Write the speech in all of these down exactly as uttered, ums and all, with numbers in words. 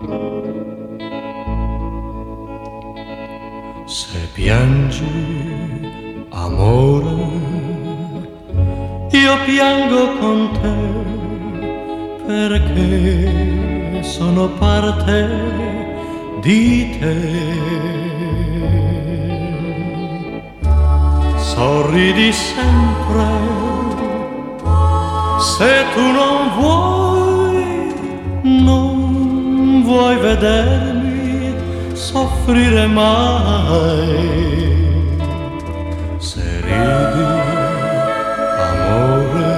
Se piangi, amore, io piango con te, perché sono parte di te. Sorridi sempre, se tu non vuoi, non vuoi vedermi soffrire mai. Se ridi, amore,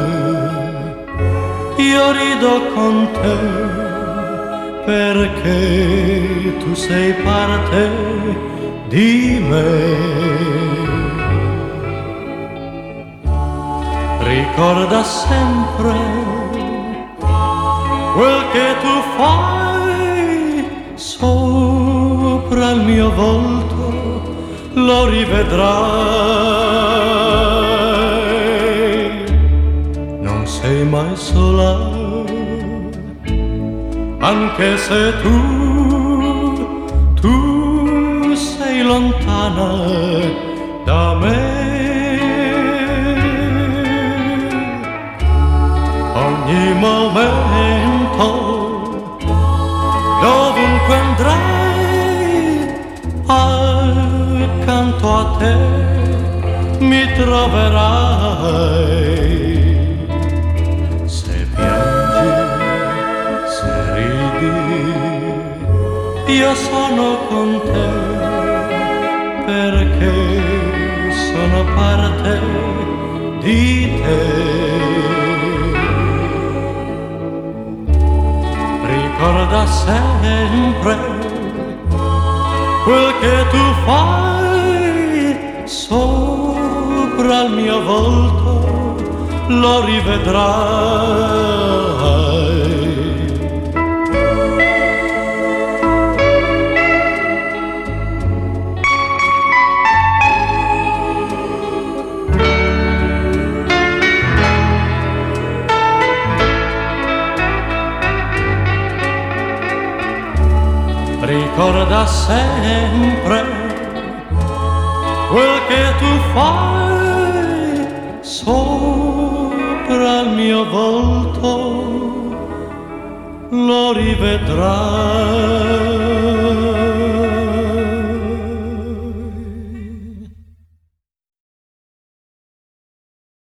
io rido con te, perché tu sei parte di me. Ricorda sempre quel che tu fai sopra il mio volto, lo rivedrai. Non sei mai sola, anche se tu, tu sei lontana da me. Ogni momento, dovunque andrai, accanto a te mi troverai. Se piangi, se ridi, io sono con te, perché sono parte di te. Ricorda sempre quel che tu fai sopra il mio volto, lo rivedrai. Ricorda sempre quel che tu fai sopra il mio volto, lo rivedrai.